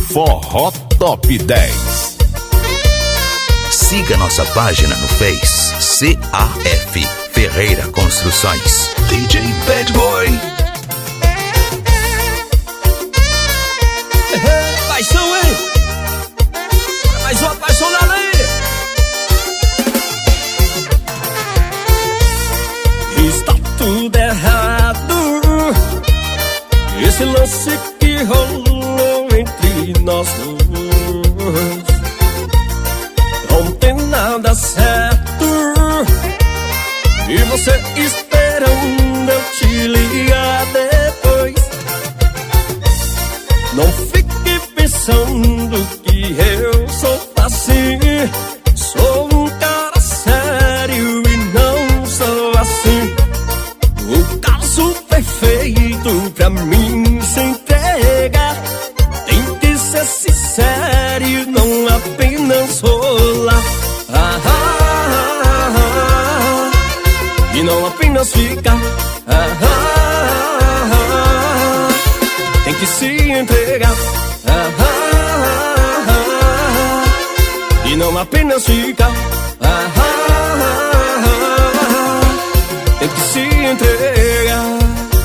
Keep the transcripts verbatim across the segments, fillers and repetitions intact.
Forró Top dez. Siga nossa página no Face, C A F Ferreira Construções. D J Bad Boy. Paixão, hein? Mais uma apaixonada aí. Está tudo errado. Esse lance que rolou entre nós dois não tem nada certo. E você esperando eu te ligar depois. Não fique pensando que eu sou assim. Sou um cara sério e não sou assim. O caso perfeito pra mim se entregar tem que ser sincero e não apenas rolar. Ah, ah, ah, ah, e não apenas ficar. Ah, ah, ah, tem que se entregar. Ah, ah, ah, e não apenas ficar. Ah, ah, ah, tem que se entregar.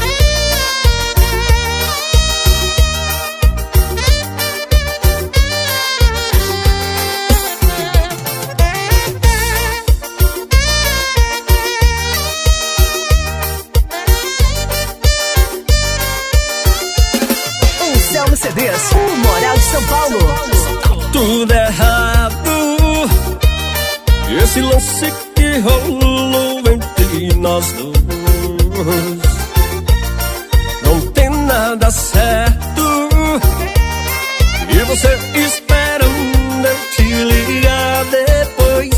C Ds, o Moral de São Paulo. Tudo errado. Esse lance que rolou entre nós dois não tem nada certo. E você esperando eu te ligar depois.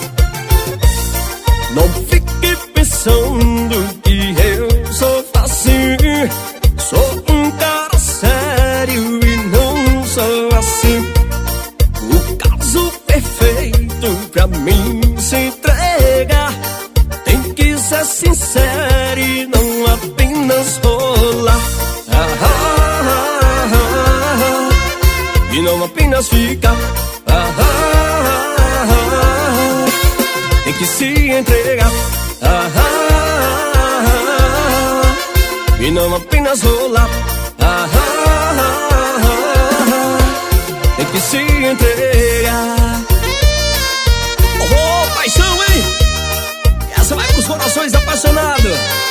Não fique pensando que eu sou assim. Sou um cara sério e não sou assim. O caso perfeito pra mim se entregar tem que ser sincero e não apenas rolar. Ah, ah, ah, ah, e não apenas ficar. Ah, ah, ah, ah, tem que se entregar. Ah, ah, ah, e não apenas rolar. Ah, ah, ah, ah, tem que se entregar. Oh, oh, paixão, hein? Essa vai pros corações apaixonados.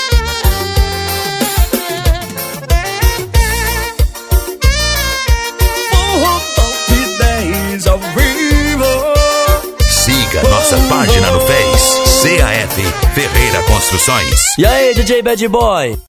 Forró Top dez ao vivo. Siga nossa página no Face, C A F Ferreira Construções. E aí, D J Bad Boy?